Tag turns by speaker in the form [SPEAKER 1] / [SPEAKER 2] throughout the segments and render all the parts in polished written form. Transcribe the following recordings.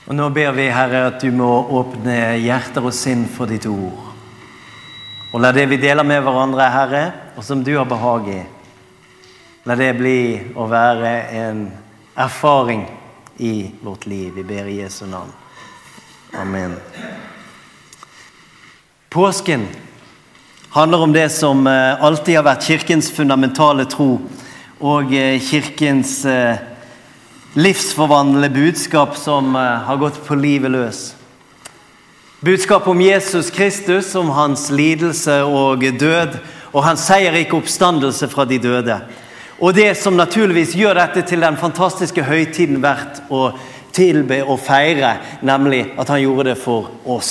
[SPEAKER 1] Og nå ber vi, Herre, at du må åpne hjerter og sinn for ditt ord. Og la det vi deler med hverandre, Herre, og som du har behag i, la det bli å være en erfaring i vårt liv. Vi ber i Jesu navn. Amen. Påsken handler om det som alltid har vært kirkens fundamentale tro, og kirkens livsforvandlende budskap som har gått på livet løs. Budskap om Jesus Kristus, om hans lidelse og død, og hans seierrike oppstandelse fra de døde. Og det som naturligvis gjør dette til den fantastiske høytiden verdt å tilbe og feire, nemlig at han gjorde det for oss.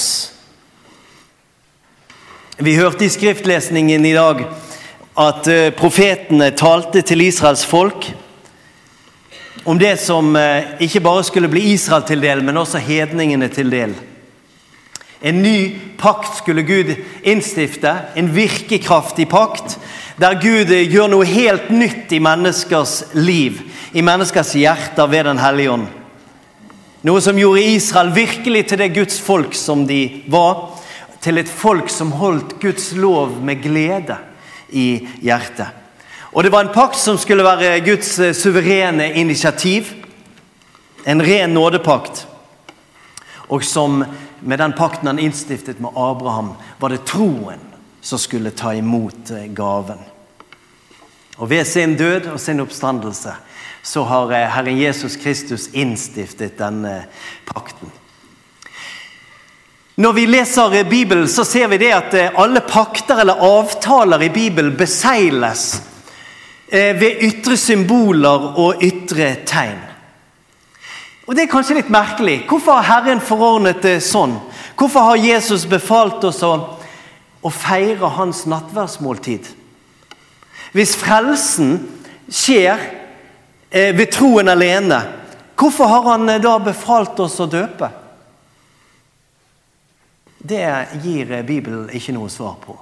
[SPEAKER 1] Vi hørte i skriftlesningen i dag at profetene talte til Israels folk om det som ikke bare skulle bli Israel til del, men også hedningene til del. En ny pakt skulle Gud innstifte, en virkekraftig pakt, der Gud gjør noe helt nytt i menneskers liv, i menneskers hjerter ved den hellige ånd. Noe som gjorde Israel virkelig til det Guds folk som de var, til et folk som holdt Guds lov med glede i hjertet. Og det var en pakt som skulle være Guds suverene initiativ, en ren nådepakt. Og som med den pakten han innstiftet med Abraham, var det troen som skulle ta imot gaven. Og ved sin død og sin oppstandelse, så har Herren Jesus Kristus innstiftet denne pakten. Når vi leser Bibelen, så ser vi det at alle pakter eller avtaler i Bibelen besegles ved ytre symboler og ytre tegn. Og det er kanskje litt merkelig. Hvorfor har Herren forordnet det sånn? Hvorfor har Jesus befalt oss å feire hans nattverdsmåltid? Hvis frelsen skjer ved troen alene, hvorfor har han da befalt oss å døpe? Det gir Bibelen ikke noe svar på.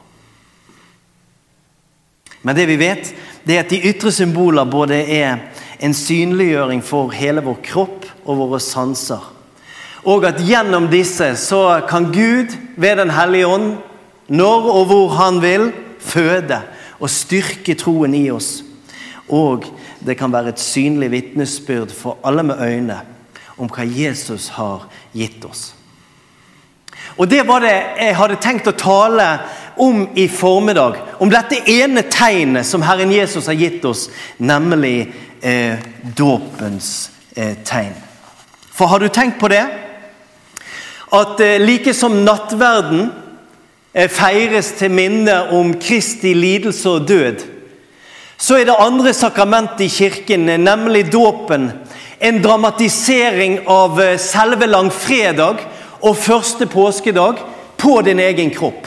[SPEAKER 1] Men det vi vet, det er at de ytre symboler både er en synliggjøring for hele vår kropp og våre sanser. Og at gjennom disse så kan Gud ved den hellige ånd, når og hvor han vil, føde og styrke troen i oss. Og det kan være et synlig vitnesbyrd for alle med øyne om hva Jesus har gitt oss. Og det var det jeg hadde tenkt å tale om i formiddag, om dette ene tegnet som Herren Jesus har gitt oss, nemlig dåpens tegn. For har du tenkt på det? At like som nattverden feires til minne om Kristi lidelse og død, så er det andre sakrament i kirken, nemlig dåpen, en dramatisering av selve langfredag og første påskedag på din egen kropp.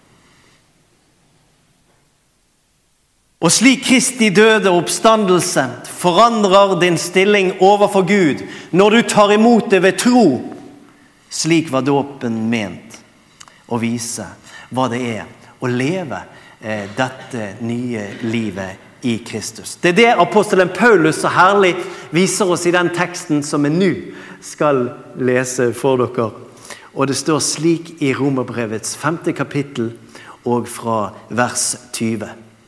[SPEAKER 1] Og slik Kristi døde oppstandelse forandrer din stilling overfor Gud når du tar imot det ved tro, slik var dåpen ment å vise hva det er å leve dette nye livet i Kristus. Det er det apostelen Paulus så herlig viser oss i den teksten som jeg nå skal lese for dere. Og det står slik i Romerbrevets 5. kapittel og fra vers 20.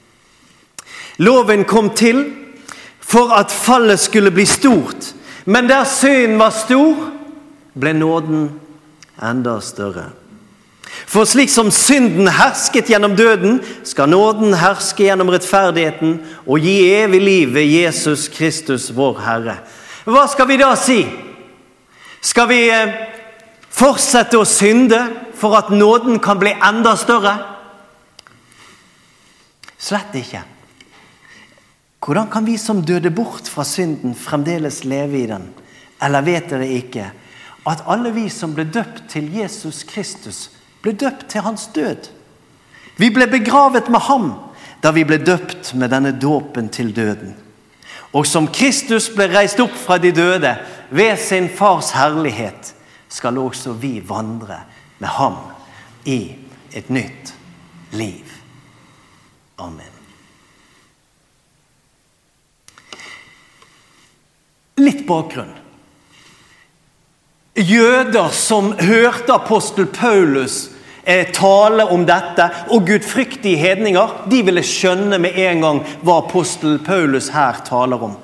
[SPEAKER 1] Loven kom til for at fallet skulle bli stort, men der synden var stor, ble nåden enda større. For slik som synden hersket gjennom døden, skal nåden herske gjennom rettferdigheten og gi evig liv ved Jesus Kristus vår Herre. Hva skal vi da si? Skal vi fortsette å synde for at nåden kan bli enda større? Slett ikke. Hvordan kan vi som døde bort fra synden fremdeles leve i den? Eller vet dere ikke at alle vi som ble døpt til Jesus Kristus ble døpt til hans død? Vi ble begravet med ham da vi ble døpt med denne dåpen til døden. Og som Kristus ble reist opp fra de døde ved sin fars herlighet, skal også vi vandre med ham i et nytt liv. Amen. Litt bakgrunn. jøder som hørte apostel Paulus tale om dette, og gudfryktige hedninger, de ville skjønne med en gang hva apostel Paulus her taler om.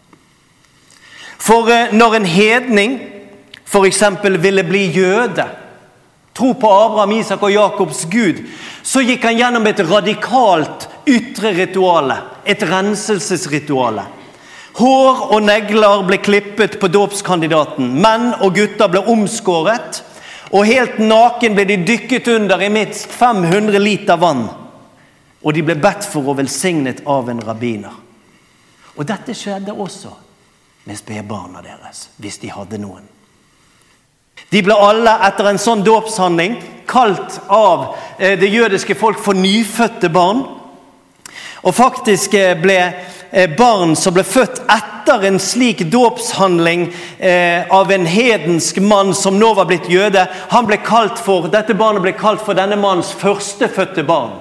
[SPEAKER 1] For når en hedning for eksempel ville bli jøde, tro på Abraham, Isak og Jakobs Gud, så gikk han gjennom et radikalt ytre rituale, et renselsesrituale. Hår og negler ble klippet på dåpskandidaten, menn og gutter ble omskåret, og helt naken ble de dykket under i minst 500 liter vann, og de ble bedt for og velsignet av en rabbiner. Og dette skjedde også med spedbarna deres, hvis de hadde noen. De ble alle etter en sånn dåpshandling kalt av det jødiske folk for nyfødte barn, og faktisk ble barn som ble født etter en slik dåpshandling av en hedensk mann som nå var blitt jøde, dette barnet ble kalt for denne mannens førstefødte barn.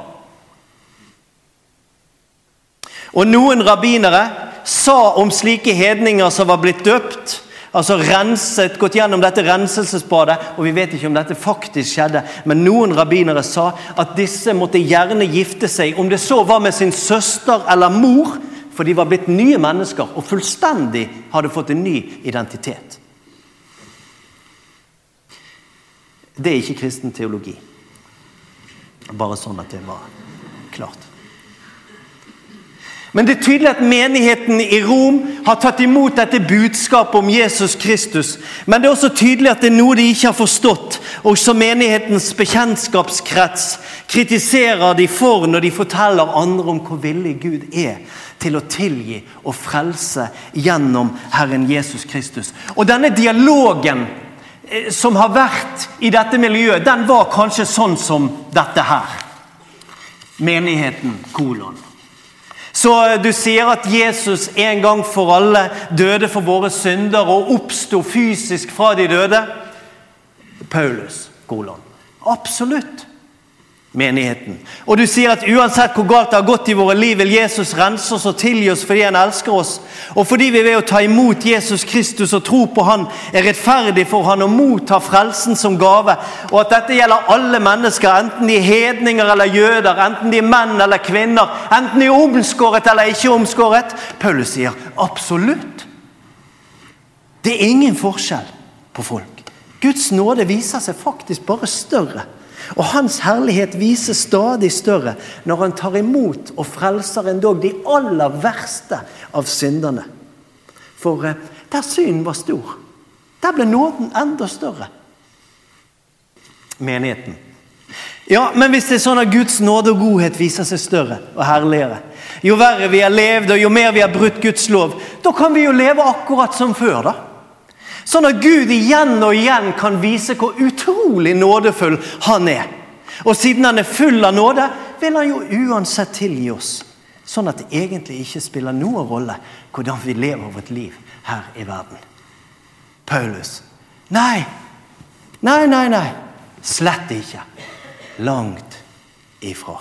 [SPEAKER 1] Og noen rabbinere sa om slike hedninger som var blitt døpt, altså renset, gått gjennom dette renselsesbadet, og vi vet ikke om dette faktisk skjedde, men noen rabbinere sa at disse måtte gjerne gifte seg, om det så var med sin søster eller mor, for de var blitt nye mennesker og fullstendig hadde fått en ny identitet. Det ikke kristen teologi. Bare sånn at det var klart. Men det tydelig at menigheten i Rom har tatt imot dette budskapet om Jesus Kristus. Men det også tydelig at det noe de ikke har forstått, og som menighetens bekjentskapskrets kritiserer de for når de forteller andre om hvor villig Gud til å tilgi og frelse gjennom Herren Jesus Kristus. Og denne dialogen som har vært i dette miljøet, den var kanskje sånn som dette her. Menigheten, kolon. Så du sier at Jesus en gang for alle døde for våre synder og oppstod fysisk fra de døde? Paulus, kolon. Absolutt. Menigheten. Og du sier at uansett hvor galt det har gått i våre liv, vil Jesus rense oss og tilgi oss fordi han elsker oss. Og fordi vi ved å ta imot Jesus Kristus og tro på han rettferdig for han og motta frelsen som gave. Og at dette gjelder alle mennesker, enten de hedninger eller jøder, enten de menn eller kvinner, enten de omskåret eller ikke omskåret. Paulus sier absolutt. Det ingen forskjell på folk. Guds nåde viser seg faktisk bare større. Og hans herlighet vises stadig større når han tar imot og frelser endog de aller verste av synderne. For der synden var stor, der ble nåden enda større. Menigheten. Ja, men hvis det sånn at Guds nåde og godhet viser seg større og herligere, jo verre vi har levd og jo mer vi har brutt Guds lov, da kan vi jo leve akkurat som før da. Sånn at Gud igjen og igjen kan vise hvor utrolig nådefull han Og siden han full av nåde, vil han jo uansett tilgi oss. Sånn at det egentlig ikke spiller noen rolle hvordan vi lever vårt liv her i verden. Paulus. Nei. Slett ikke. Langt ifra.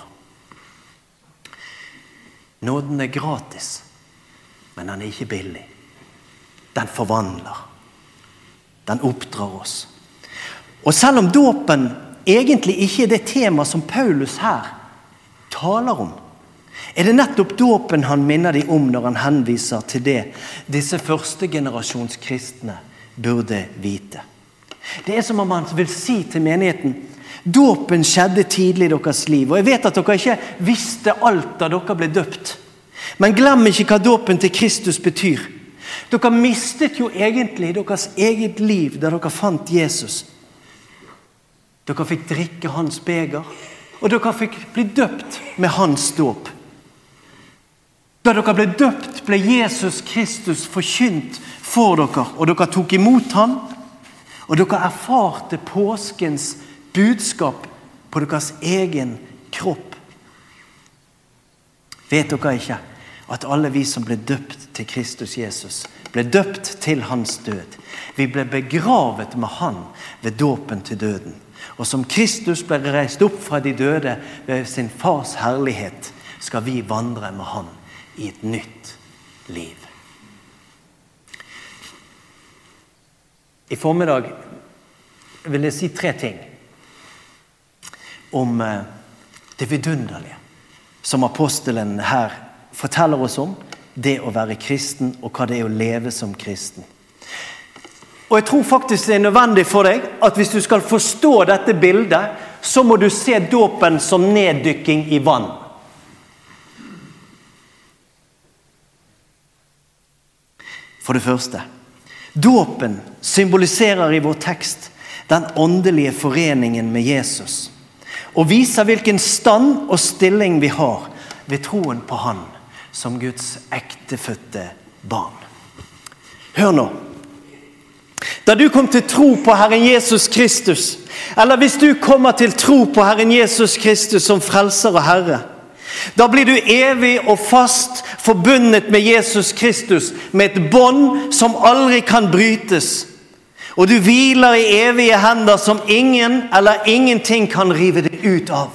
[SPEAKER 1] Nåden gratis, men den ikke billig. Den forvandler. Den oppdrar oss. Og selv om dåpen egentlig ikke det tema som Paulus her taler om, det nettopp dåpen han minner de om når han henviser til det disse første generasjons kristne burde vite. Det som om han vil si til menigheten, dåpen skjedde tidlig i deres liv, og jeg vet at dere ikke visste alt da dere ble døpt. Men glem ikke hva dåpen til Kristus betyr. Dere mistet jo egentlig deres eget liv da dere fant Jesus. Dere fikk drikke hans beger, og dere fikk bli døpt med hans dåp. Da dere ble døpt, ble Jesus Kristus forkynt for dere, og dere tok imot han, og dere erfarte påskens budskap på deres egen kropp. Vet dere ikke at alle vi som ble døpt til Kristus Jesus, ble døpt til hans død. Vi ble begravet med han ved dåpen til døden. Og som Kristus ble reist opp fra de døde ved sin fars herlighet, skal vi vandre med han i et nytt liv. I formiddag vil jeg si 3 ting om det vidunderlige som apostelen her forteller oss om, det å være kristen og hva det å leve som kristen. Og jeg tror faktisk det nødvendig for deg at hvis du skal forstå dette bildet, så må du se dåpen som neddykking i vann. For det første, dåpen symboliserer i vår tekst den åndelige foreningen med Jesus, og viser hvilken stand og stilling vi har ved troen på han som Guds ektefødte barn. Hør nå. Da du kom til tro på Herren Jesus Kristus, eller hvis du kommer til tro på Herren Jesus Kristus som frelser og Herre, da blir du evig og fast forbundet med Jesus Kristus med et bånd som aldri kan brytes, og du hviler i evige hender som ingen eller ingenting kan rive det ut av.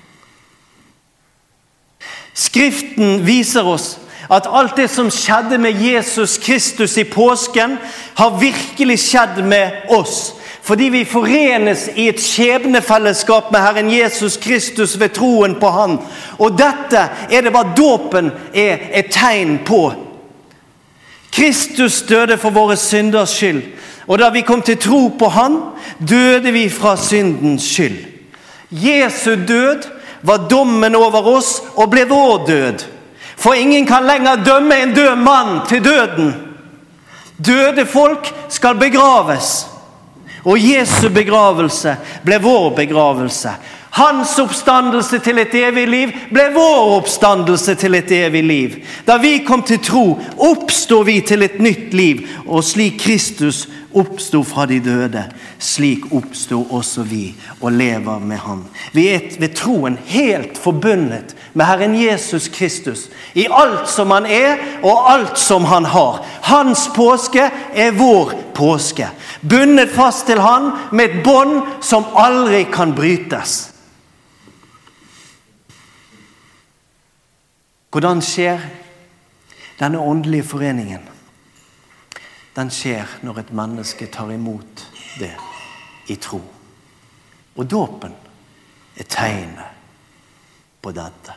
[SPEAKER 1] Skriften viser oss at alt det som skjedde med Jesus Kristus i påsken har virkelig skjedd med oss, fordi vi forenes i et skjebnefellesskap med Herren Jesus Kristus ved troen på han. Og dette det hva dåpen et tegn på. Kristus døde for våre synders skyld, og da vi kom til tro på han, døde vi fra syndens skyld. Jesu død var dommen over oss og ble vår død. For ingen kan lenger dømme en død mann til døden. Døde folk skal begraves, og Jesu begravelse ble vår begravelse. Hans oppstandelse til et evig liv ble vår oppstandelse til et evig liv. Da vi kom til tro, oppstår vi til et nytt liv, og slik Kristus oppstod fra de døde, slik oppstod også vi og lever med ham. Vi ved troen helt forbundet med Herren Jesus Kristus i alt som han og alt som han har. Hans påske vår påske, bundet fast til han med et bånd som aldri kan brytes. Hvordan skjer denne åndelige foreningen? Den skjer når et menneske tar imot det i tro. Og dåpen tegnet på dette.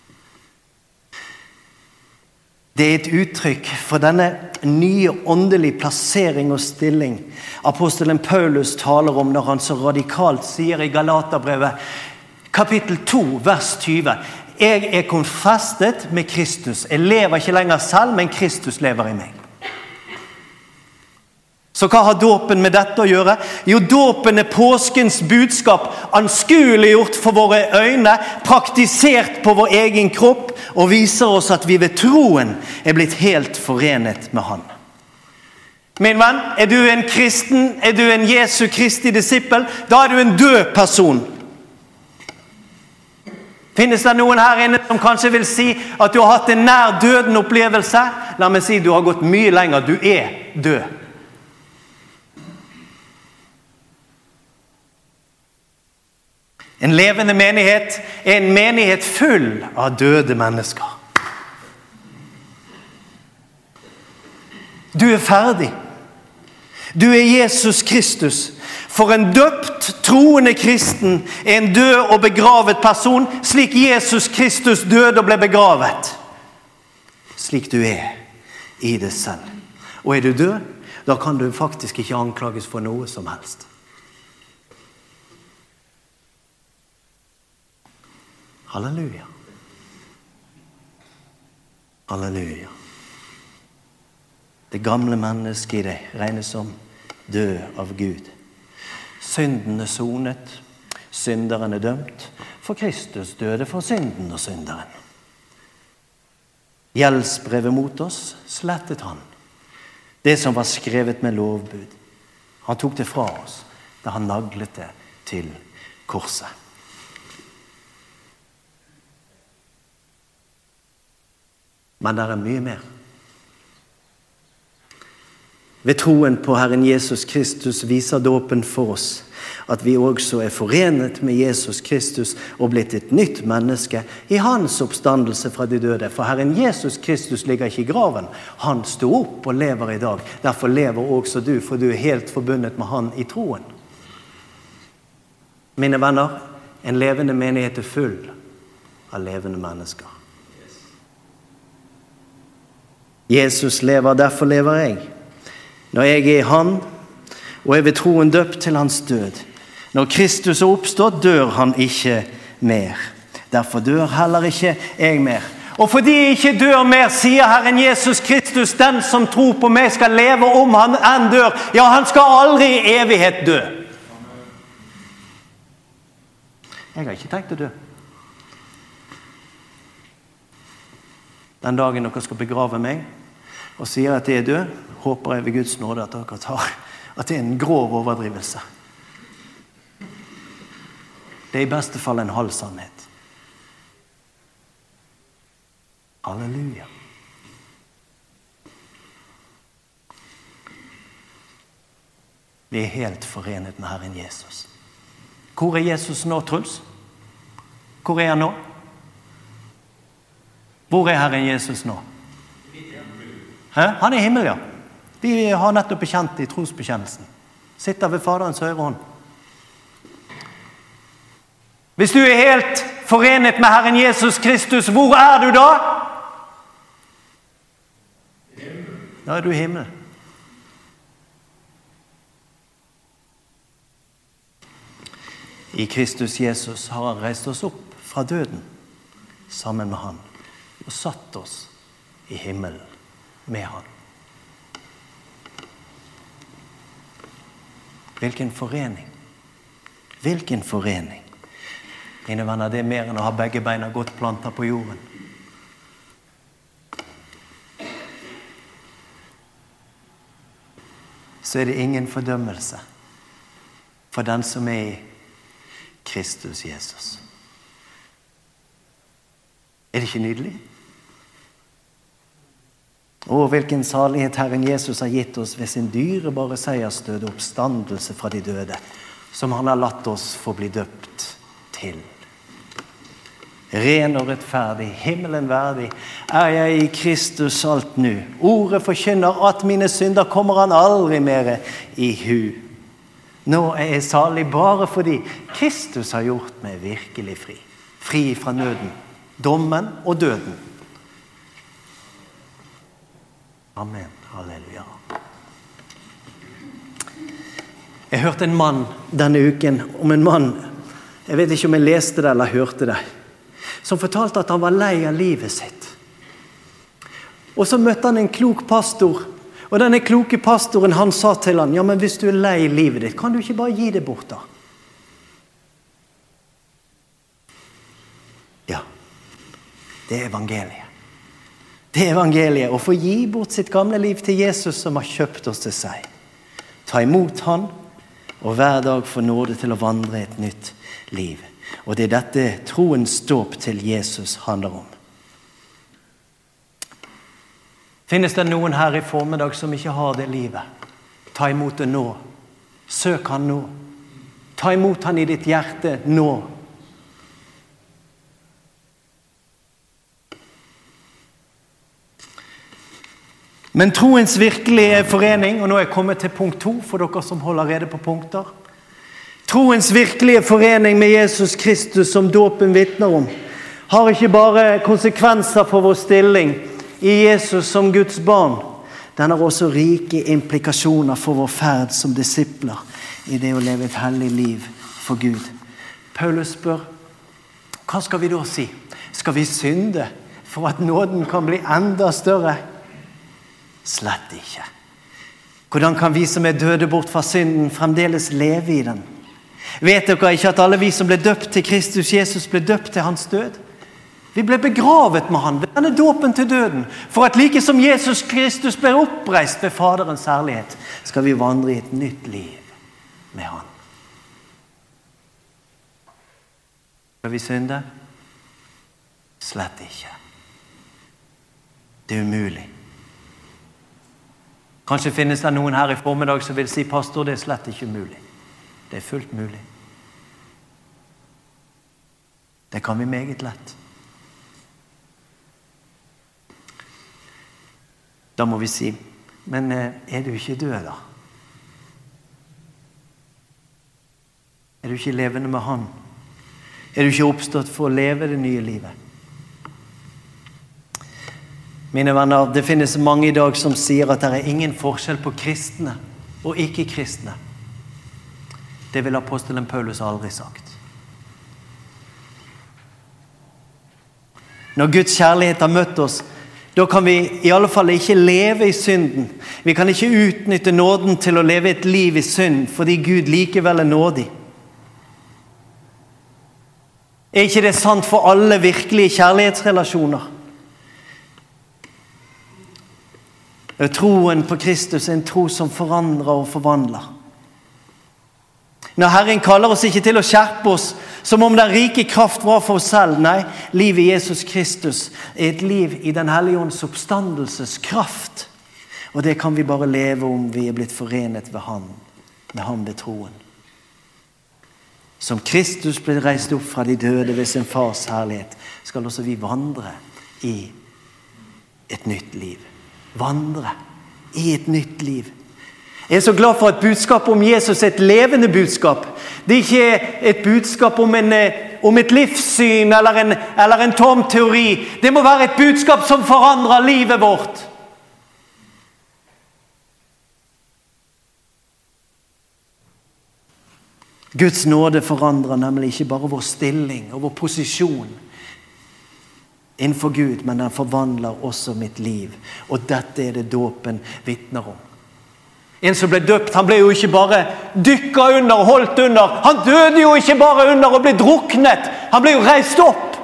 [SPEAKER 1] Det et uttrykk for denne nye åndelige plassering og stilling apostelen Paulus taler om når han så radikalt sier i Galaterbrevet kapittel 2, vers 20. Jeg konfestet med Kristus. Jeg lever ikke lenger selv, men Kristus lever i meg. Så hva har dåpen med dette å gjøre? Jo, dåpen påskens budskap, anskueliggjort for våre øyne, praktisert på vår egen kropp, og viser oss at vi ved troen blitt helt forenet med han. Min venn, du en kristen? Du en Jesu Kristi disippel? Da du en død person. Finnes det noen her inne som kanskje vil si at du har hatt en nær døden opplevelse? La meg si, du har gått mye lenger. Du død. En levende menighet en menighet full av døde mennesker. Du ferdig. Du Jesus Kristus. For en døpt, troende kristen en død og begravet person, slik Jesus Kristus døde og ble begravet. Slik du i det selv. Og du død, da kan du faktisk ikke anklages for noe som helst. Halleluja. Halleluja. Det gamle mennesket i deg regnes som død av Gud. Synden sonet, synderen dømt, for Kristus døde for synden og synderen. Gjeldsbrevet mot oss slettet han. Det som var skrevet med lovbud. Han tok det fra oss da han naglet det til korset. Men det mye mer. Ved troen på Herren Jesus Kristus viser dåpen for oss at vi også forenet med Jesus Kristus og blitt et nytt menneske i hans oppstandelse fra de døde. For Herren Jesus Kristus ligger ikke i graven. Han stod opp og lever i dag. Derfor lever også du, for du helt forbundet med han i troen. Mine venner, en levende menighet full av levende mennesker. Jesus lever, derfor lever jeg. Når jeg i han, og jeg ved troen døpt til hans død. Når Kristus er oppstått, dør han ikke mer. Derfor dør heller ikke jeg mer. Og fordi jeg ikke dør mer, sier Herren Jesus Kristus, den som tror på meg skal leve om han enn dør. Ja, han skal aldri i evighet dø. Jeg har ikke tenkt å dø. Den dagen dere skal begrave meg, og sier at jeg er død, håper jeg ved Guds nåde at dere tar at det er en grov overdrivelse. Det er i beste fall en halv sannhet. Halleluja. Vi er helt forenet med Herren Jesus. Hvor er Jesus nå, Truls? Hvor er han nå? Hvor er Herren Jesus nå? Hæ? Han er i himmel, ja. Vi har nettopp bekjent i trosbekjennelsen. Sitter ved Faderens høyre hånd. Hvis du er helt forenet med Herren Jesus Kristus, hvor er du da? Da er du i himmel. I Kristus Jesus har han reist oss opp fra døden, sammen med han, og satt oss i himmelen med han. Hvilken forening. Hvilken forening. Mine venner, det er mer enn å ha begge beina godt plantet på jorden. Så er det ingen fordømmelse for den som er i Kristus Jesus. Er det ikke nydelig? Og hvilken salighet Herren Jesus har gitt oss ved sin dyrebare seiersdød og oppstandelse fra de døde, som han har latt oss få bli døpt til. Ren og rettferdig, himmelen verdig, er jeg i Kristus alt nu. Ordet forkynner at mine synder kommer han aldri mere i hu. Nå er jeg salig bare fordi Kristus har gjort meg virkelig fri. Fri fra nøden, dommen og døden. Amen. Halleluja. Jeg hørte en mann denne uken, om en mann, jeg vet ikke om jeg leste det eller hørte det, som fortalte at han var lei av livet sitt. Og så møtte han en klok pastor, og denne kloke pastoren, han sa til han, ja, men hvis du er lei i livet ditt, kan du ikke bare gi det bort da? Ja, det er evangeliet. Det er evangeliet, å få gi bort sitt gamle liv til Jesus som har kjøpt oss til seg. Ta imot han, og hver dag få nåde til å vandre et nytt liv. Og det er dette troens dåp til Jesus handler om. Finnes det noen her i formiddag som ikke har det livet? Ta imot det nå. Søk han nå. Ta imot han i ditt hjerte nå. Men troens virkelige forening, og nå er jeg kommet til punkt 2 for dere som holder rede på punkter. Troens virkelige forening med Jesus Kristus som dåpen vitner om, har ikke bare konsekvenser for vår stilling i Jesus som Guds barn. Den har også rike implikasjoner for vår ferd som disipler i det å leve et hellig liv for Gud. Paulus spør, hva skal vi da si? Skal vi synde for at nåden kan bli enda større? Slett ikke. Hvordan kan vi som er døde bort fra synden fremdeles leve i den? Vet dere ikke at alle vi som ble døpt til Kristus Jesus ble døpt til hans død? Vi ble begravet med han ved denne dåpen til døden, for at like som Jesus Kristus ble oppreist ved Faderens herlighet, skal vi vandre i et nytt liv med han. Skal vi synde? Slett ikke. Det er umulig. Kanskje finnes det noen her i formiddag som vil si, pastor, det er slett ikke mulig. Det er fullt mulig. Det kan vi meget lett. Da må vi si, men er du ikke død da? Er du ikke levende med han? Er du ikke oppstått for å leve det nye livet? Mine venner, det finnes mange i dag som sier at det er ingen forskjell på kristne og ikke-kristne. Det vil apostelen Paulus aldri sagt. Når Guds kjærlighet har møtt oss, da kan vi i alle fall ikke leve i synden. Vi kan ikke utnytte nåden til å leve et liv i synd, fordi Gud likevel er nådig. Er ikke det sant for alle virkelige kjærlighetsrelasjoner? Troen på Kristus er en tro som forandrer og forvandler. Når Herren kaller oss ikke til å skjerpe oss, som om den rike kraft var for oss selv. Nei, livet i Jesus Kristus er et liv i den hellige ånds oppstandelseskraft. Og det kan vi bare leve om vi er blitt forenet med han ved troen. Som Kristus ble reist opp fra de døde ved sin fars herlighet, skal også vi vandre i et nytt liv. Vandre i et nytt liv. Jeg er så glad for at budskapet om Jesus er et levende budskap. Det er ikke et budskap om et livssyn eller en tom teori. Det må være et budskap som forandrer livet vårt. Guds nåde forandrer nemlig ikke bare vår stilling og vår posisjon innenfor Gud, men den forvandler også mitt liv. Og dette er det dåpen vitner om. En som ble døpt, han ble jo ikke bare dykket under og holdt under. Han døde jo ikke bare under og ble druknet. Han ble jo reist opp.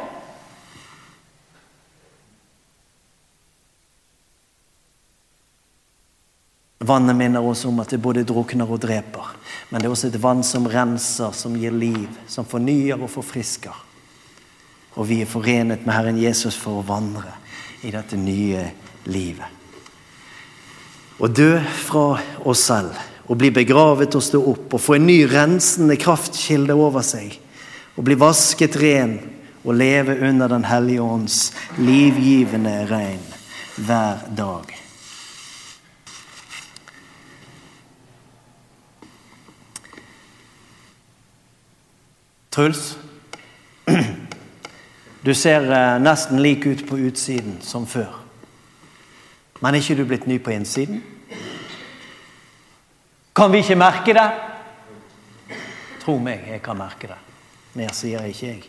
[SPEAKER 1] Vannet minner oss om at det både drukner og dreper. Men det er også et vann som renser, som gir liv, som fornyer og forfrisker. Og vi er forenet med Herren Jesus for å vandre i dette nye livet. Å dø fra oss selv, og bli begravet og stå opp, og få en ny rensende kraftkilde over seg, og bli vasket ren, og leve under den hellige ånds livgivende regn hver dag. Truls, du ser nesten lik ut på utsiden som før. Men er ikke du blitt ny på innsiden? Kan vi ikke merke det? Tro meg, jeg kan merke det. Mer sier ikke jeg.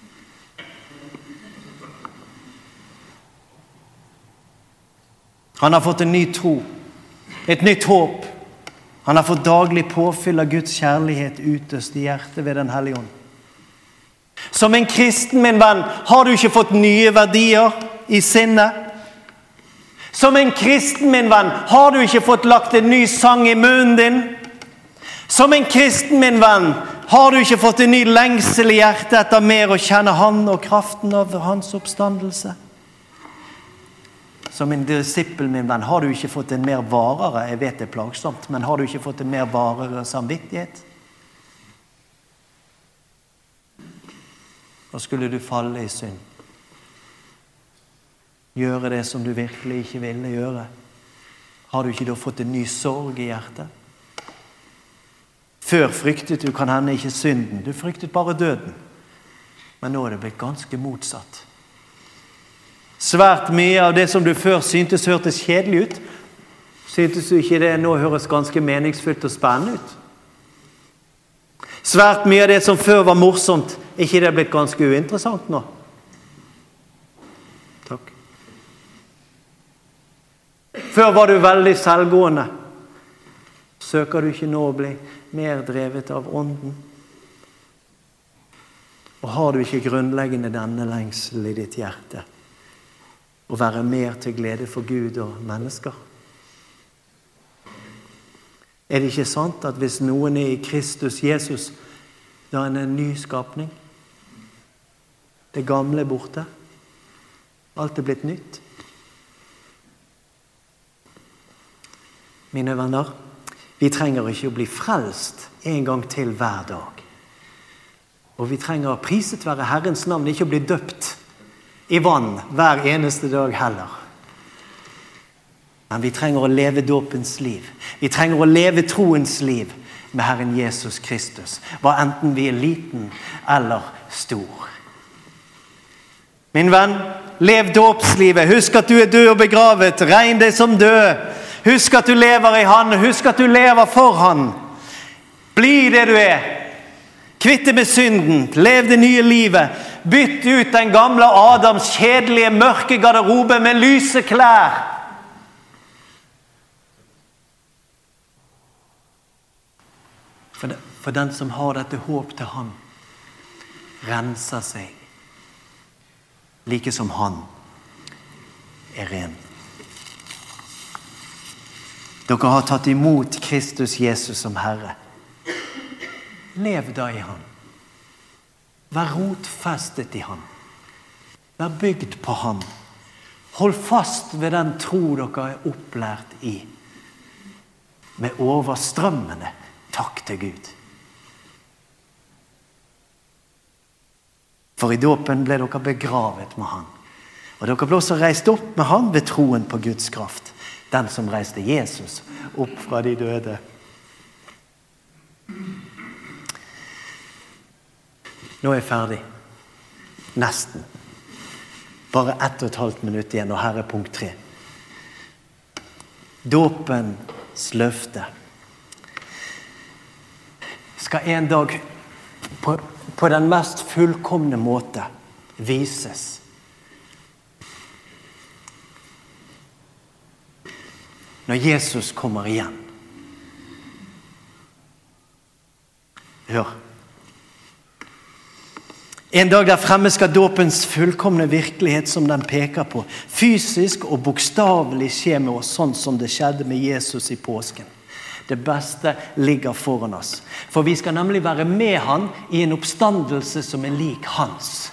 [SPEAKER 1] Han har fått en ny tro, et nytt håp. Han har fått daglig påfyll av Guds kjærlighet utøst i hjertet ved den hellige ånd. Som en kristen, min venn, har du ikke fått nye verdier i sinnet? Som en kristen, min venn, har du ikke fått lagt en ny sang i munnen din? Som en kristen, min venn, har du ikke fått en ny lengsel i hjertet etter mer å kjenne han og kraften av hans oppstandelse? Som en disippel, min venn, har du ikke fått en mer varere, jeg vet det er plagsomt, men har du ikke fått en mer varere samvittighet? Og skulle du falle i synd, gjøre det som du virkelig ikke ville gjøre, har du ikke da fått en ny sorg i hjertet? Før fryktet du kan hende ikke synden, du fryktet bare døden. Men nå er det blitt ganske motsatt. Svært mye av det som du før syntes hørtes kjedelig ut, syntes du ikke det nå høres ganske meningsfullt og spennende ut? Svært mye av det som før var morsomt, er ikke det blitt ganske uinteressant nå? Takk. Før var du veldig selvgående. Søker du ikke nå å bli mer drevet av ånden? Og har du ikke grunnleggende denne lengsel i ditt hjerte? Å være mer til glede for Gud og mennesker? Er det ikke sant at hvis noen er i Kristus Jesus, da er det en ny skapning? Det gamle er borte. Alt er blitt nytt. Mine venner, vi trenger ikke å bli frelst en gang til hver dag. Og vi trenger å priset være Herrens navn, ikke å bli døpt i vann hver eneste dag heller. Men vi trenger å leve dåpens liv. Vi trenger å leve troens liv med Herren Jesus Kristus, hva enten vi liten eller stor. Min venn, lev dåpslivet. Husk at du død og begravet. Regn deg som død. Husk at du lever i Han. Husk at du lever for Han. Bli det du Kvitt deg med synden. Lev det nye livet. Bytt ut den gamle Adams kjedelige, mørke garderobe med lyse klær. For den som har dette håp til Han, renser seg, like som Han ren. Dere har tatt imot Kristus Jesus som Herre. Lev da i Han. Vær rotfestet i Han. Vær bygd på Han. Hold fast ved den tro dere opplært i. Med overstrømmende takk til Gud. For i dåpen ble dere begravet med Han. Og dere ble også reist opp med Han ved troen på Guds kraft. Den som reiste Jesus opp fra de døde. Nå jeg ferdig. Nesten. Bare 1,5 minutt igjen, og her punkt 3. Dåpens løfte skal en dag på den mest fullkomne måte vises. Når Jesus kommer igjen. Hør. En dag der fremme skal dåpens fullkomne virkelighet som den peker på, fysisk og bokstavelig skje med oss, sånn som det skjedde med Jesus i påsken. Det beste ligger foran oss. For vi skal nemlig være med Han i en oppstandelse som lik hans.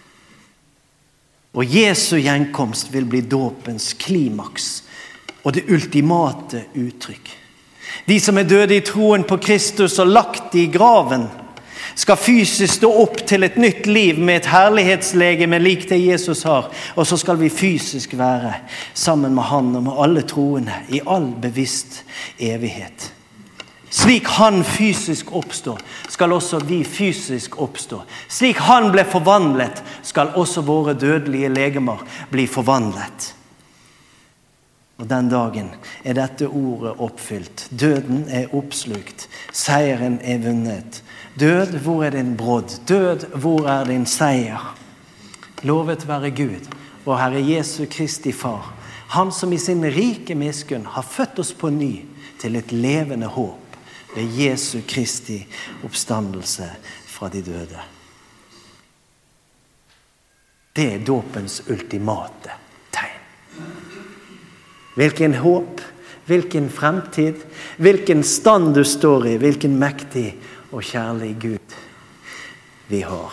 [SPEAKER 1] Og Jesu gjenkomst vil bli dåpens klimaks og det ultimate uttrykk. De som døde i troen på Kristus og lagt i graven, skal fysisk stå opp til et nytt liv med et herlighetslegeme lik det Jesus har, og så skal vi fysisk være sammen med Han og med alle troende i all bevisst evighet. Slik Han fysisk oppstår, skal også vi fysisk oppstå. Slik Han ble forvandlet, skal også våre dødelige legemer bli forvandlet. Og den dagen dette ordet oppfylt. Døden oppslukt. Seieren vunnet. Død, hvor din brodd? Død, hvor din seier? Lovet være Gud og Herre Jesu Kristi Far. Han som i sin rike miskunn har født oss på ny til et levende håp ved Jesu Kristi oppstandelse fra de døde. Det dåpens ultimate tegn. Hvilken håp, hvilken fremtid, hvilken stand du står i, hvilken mektig og kjærlig Gud vi har.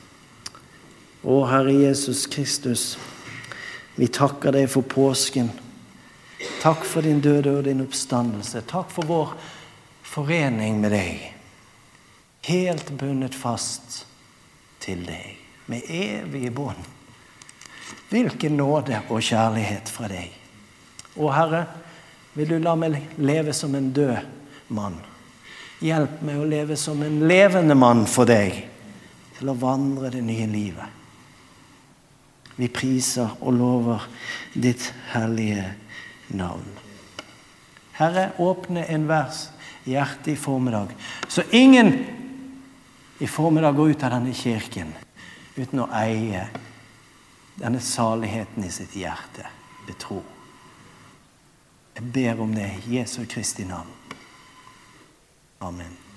[SPEAKER 1] Å Herre Jesus Kristus, vi takker deg for påsken. Takk for din døde og din oppstandelse. Takk for vår forening med deg. Helt bundet fast til deg, med evige bånd. Hvilken nåde og kjærlighet fra deg. Å Herre, vil du la meg leve som en død mann? Hjelp meg å leve som en levende mann for deg, til å vandre det nye livet. Vi priser og lover ditt hellige navn. Herre, åpne en vers hjerte i formiddag, så ingen i formiddag går ut av denne kirken uten å eie denne saligheten i sitt hjerte, betro. Jeg ber om det i Jesu Kristi navn. Amen.